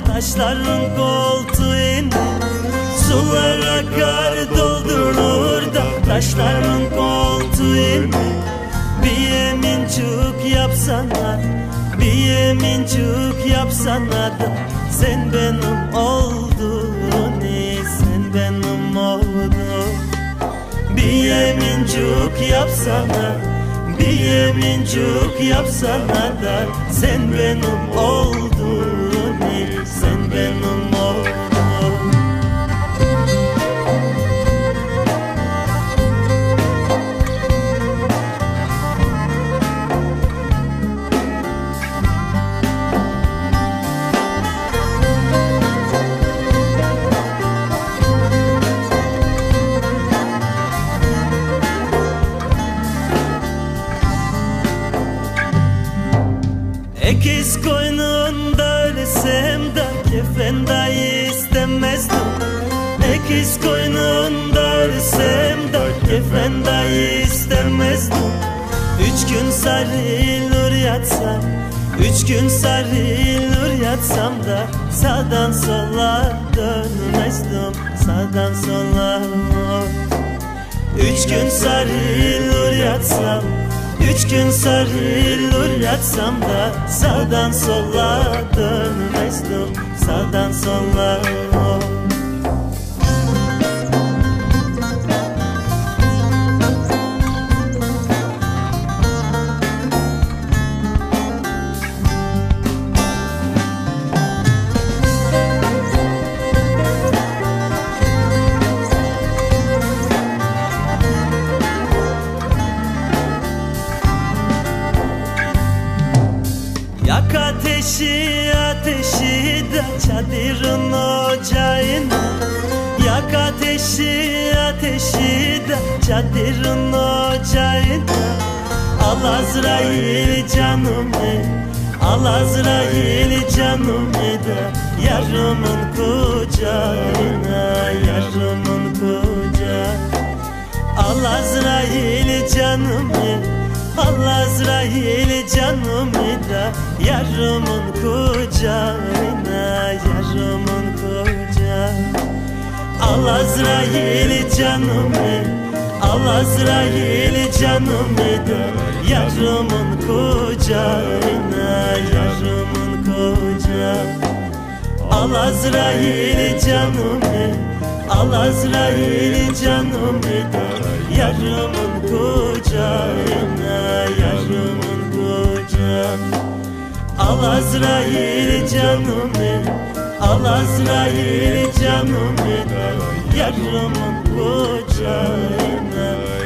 taşların koltuğunu. Sular akar doldurur da taşların koltuğunu. Bir yemincik yapsana, bir yemincik yapsana da sen benim oldun, sen benim oldun. Bir yemincik yapsana, bir yemincik yapsana da sen benim oldun, sen benim oldun. Ekiz koynunda ölsem de kefen dahi istemezdim. Ekiz koynunda ölsem de kefen dahi istemezdim. 3 gün sarılır yatsam, 3 gün sarılır yatsam da sağdan sola dönmezdim, sağdan sola. 3 gün sarılır yatsam, 3 gün sarılır yatsam da sağdan sola dönmezdim, sağdan sola. Yak ateşi, ateşi de çadırın ocağına. Yak ateşi, ateşi de çadırın ocağına. Al Azrail canımı, al Azrail canımı da yarımın kucağına, yarımın kucağına. Al Azrail canımı, al Azrail canımı da yarımın kucağına, yarımın kucağına. Al Azrail canımı, al Azrail canımı da yarımın kucağına, yarımın kucağına. Al Azrail canımı, al Azrail canımı da yarımın kucağına, yarımın kucağına. Al Azrail canımı, al Azrail canımı da yarımın kucağına,